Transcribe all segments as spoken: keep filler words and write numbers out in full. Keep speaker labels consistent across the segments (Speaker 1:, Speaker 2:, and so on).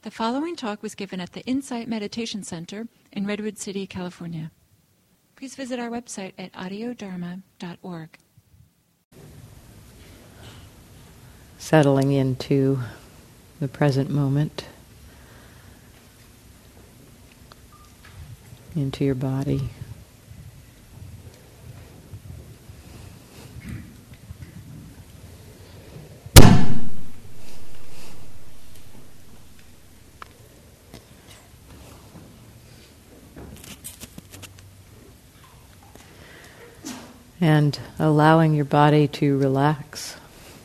Speaker 1: The following talk was given at the Insight Meditation Center in Redwood City, California. Please visit our website at audio dharma dot org.
Speaker 2: Settling into the present moment, into your body. And allowing your body to relax.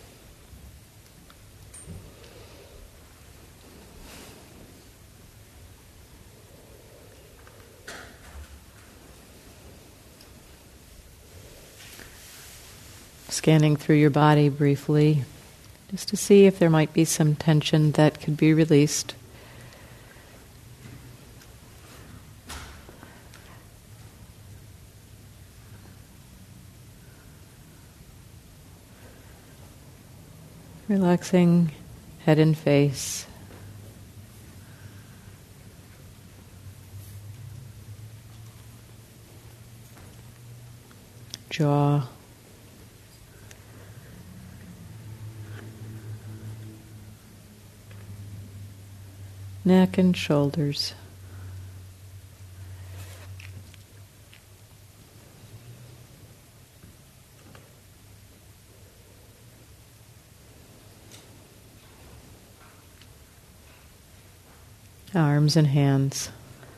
Speaker 2: Scanning through your body briefly, just to see if there might be some tension that could be released. Relaxing head and face. Jaw. Neck and shoulders. Arms and hands.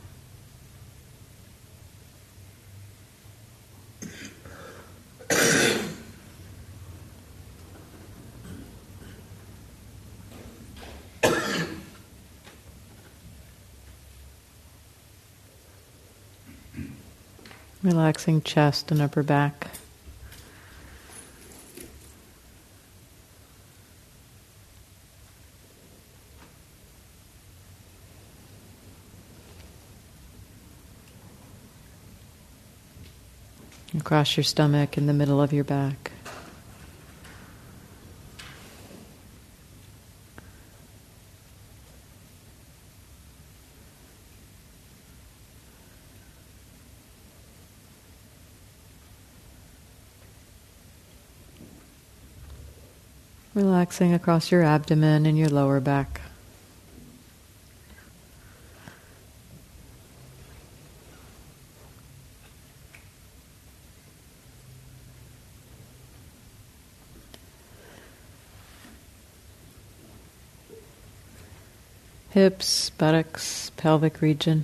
Speaker 2: Relaxing chest and upper back. Across your stomach, in the middle of your back. Relaxing across your abdomen and your lower back. Hips, buttocks, pelvic region.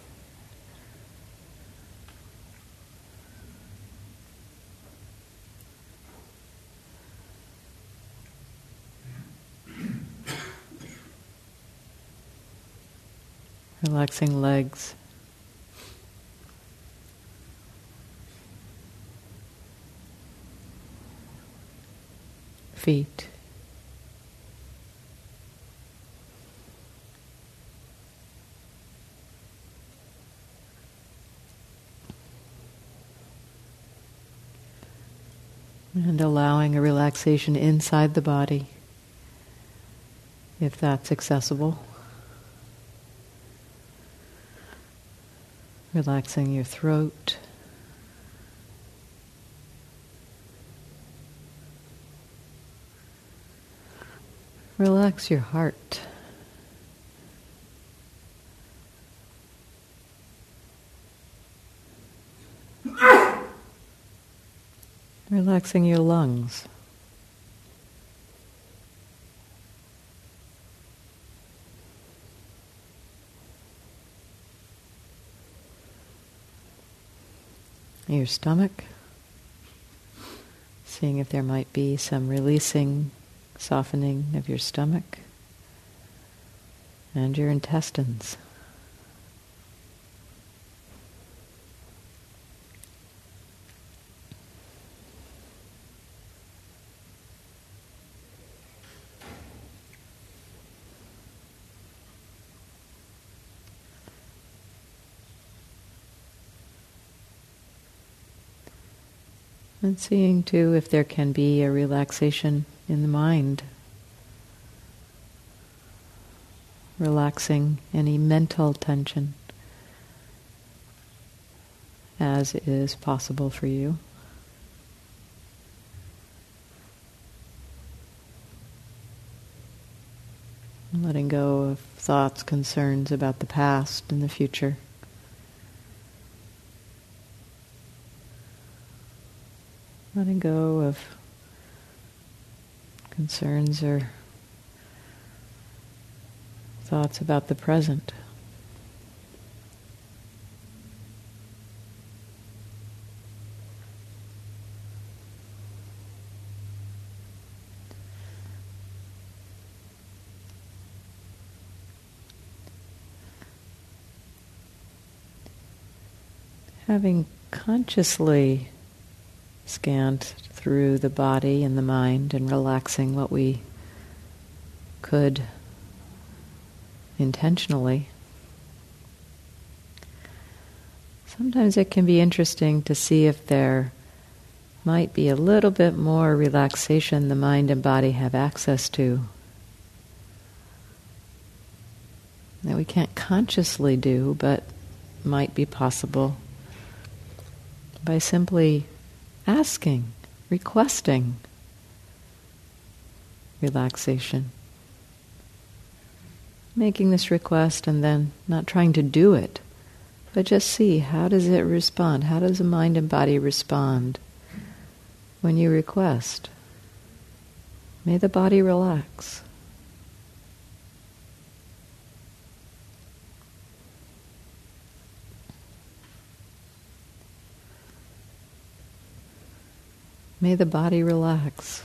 Speaker 2: Relaxing legs. Feet. And allowing a relaxation inside the body, if that's accessible. Relaxing your throat. Relax your heart. Relaxing your lungs. Your stomach. Seeing if there might be some releasing, softening of your stomach. And your intestines. And seeing too if there can be a relaxation in the mind. relaxing any mental tension as is possible for you. Letting go of thoughts, concerns about the past and the future. Letting go of concerns or thoughts about the present. Having consciously scanned through the body and the mind and relaxing what we could intentionally, sometimes it can be interesting to see if there might be a little bit more relaxation the mind and body have access to that we can't consciously do, but might be possible by simply asking, requesting relaxation. Making this request and then not trying to do it, but just see, how does it respond? How does the mind and body respond when you request? May the body relax. May the body relax.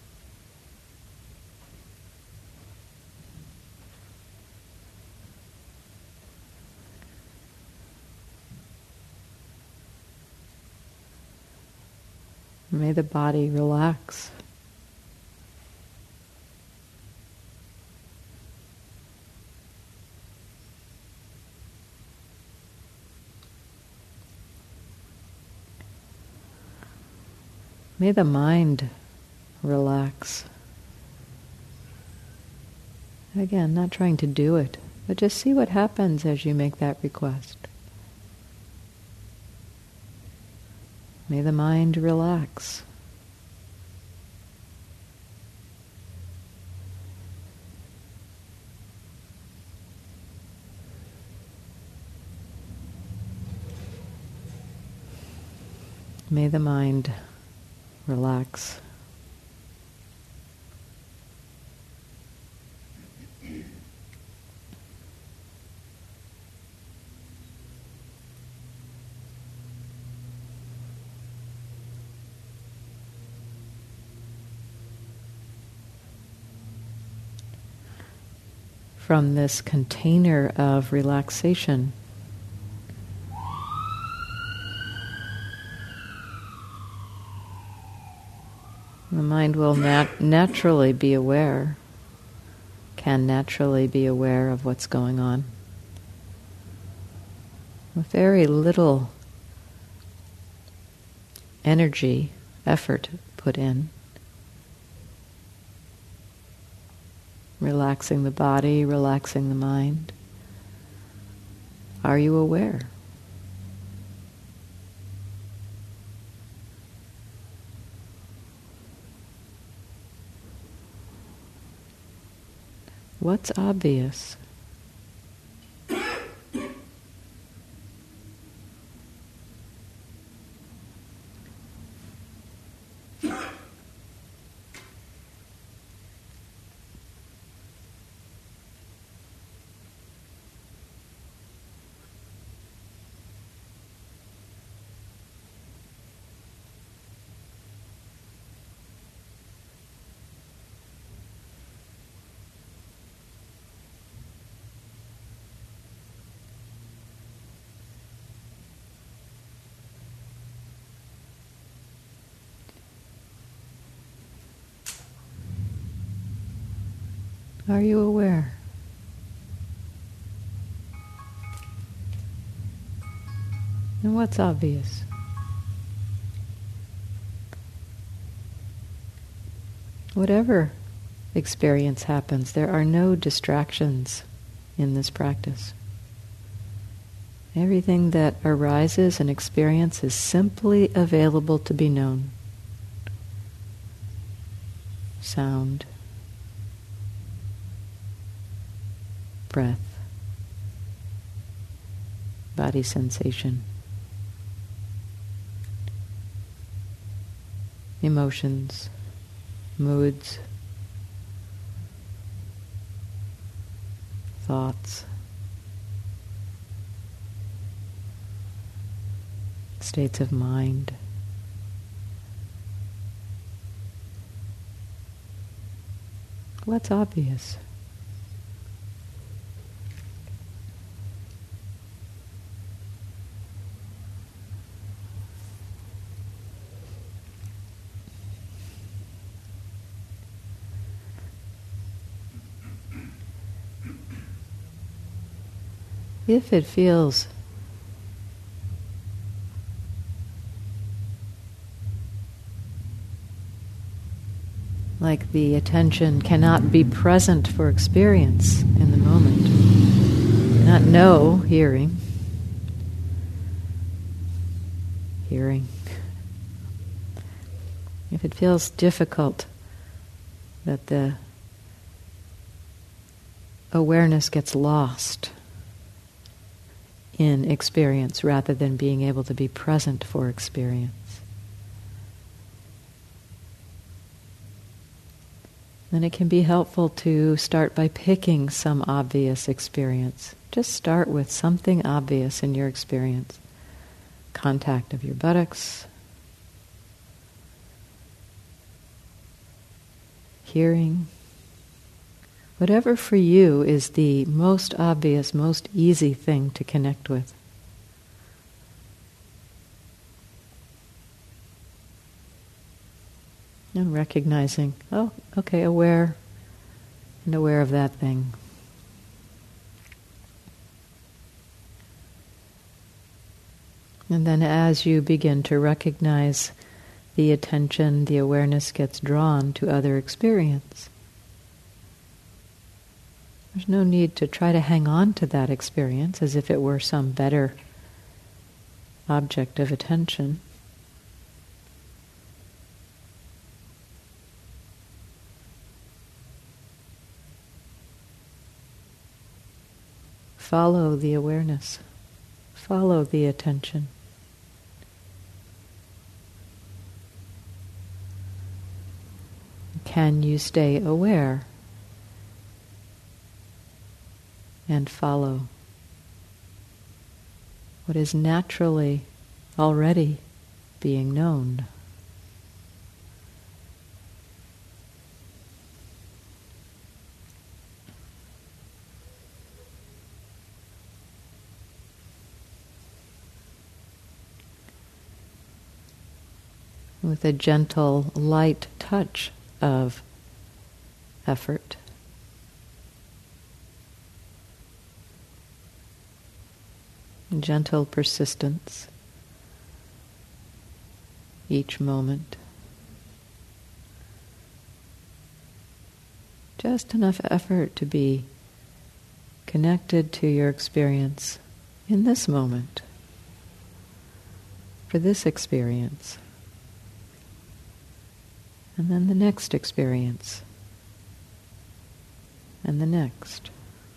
Speaker 2: May the body relax. May the mind relax. Again, not trying to do it, but just see what happens as you make that request. May the mind relax. May the mind relax. From this container of relaxation, the mind will nat- naturally be aware, can naturally be aware of what's going on. With very little energy, effort put in. Relaxing the body, relaxing the mind. Are you aware? What's obvious? Are you aware? And what's obvious? Whatever experience happens, there are no distractions in this practice. Everything that arises and experience is simply available to be known. Sound, breath, body sensation, emotions, moods, thoughts, states of mind. What's obvious? If it feels like the attention cannot be present for experience in the moment, not know hearing, hearing. If it feels difficult that the awareness gets lost in experience rather than being able to be present for experience, then it can be helpful to start by picking some obvious experience. Just start with something obvious in your experience. Contact of your buttocks, hearing, whatever for you is the most obvious, most easy thing to connect with. And recognizing, oh, okay, aware, and aware of that thing. And then as you begin to recognize the attention, the awareness gets drawn to other experience. There's no need to try to hang on to that experience as if it were some better object of attention. Follow the awareness. Follow the attention. Can you stay aware and follow what is naturally already being known? With a gentle, light touch of effort, gentle persistence each moment. Just enough effort to be connected to your experience in this moment, for this experience. And then the next experience, and the next.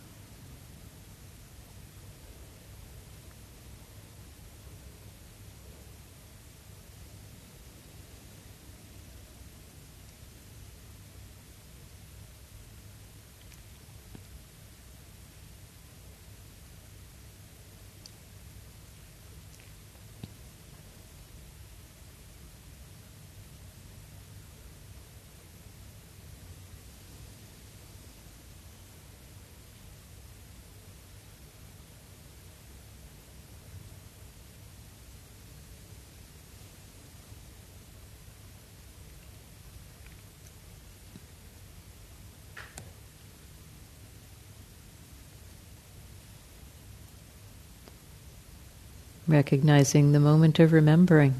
Speaker 2: Recognizing the moment of remembering.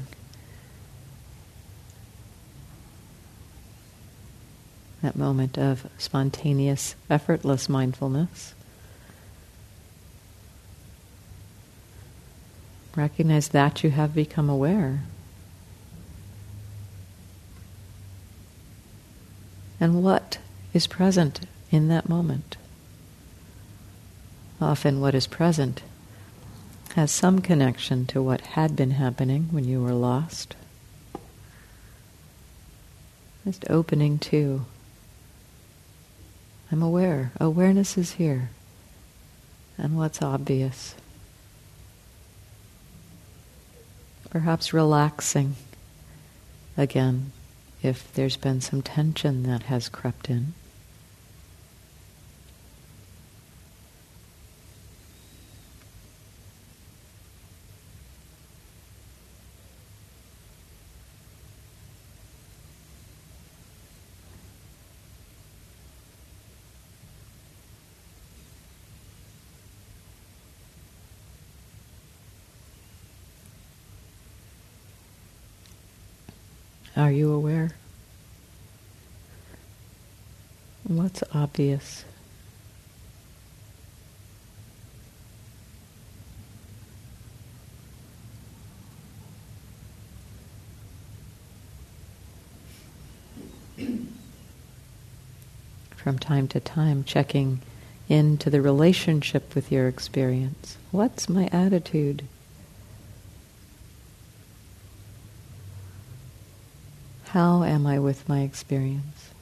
Speaker 2: That moment of spontaneous, effortless mindfulness. Recognize that you have become aware. And what is present in that moment? Often what is present has some connection to what had been happening when you were lost. Just opening to, I'm aware, awareness is here, and what's obvious. Perhaps relaxing again if there's been some tension that has crept in. Are you aware? What's obvious? From time to time, checking into the relationship with your experience. What's my attitude? How am I with my experience?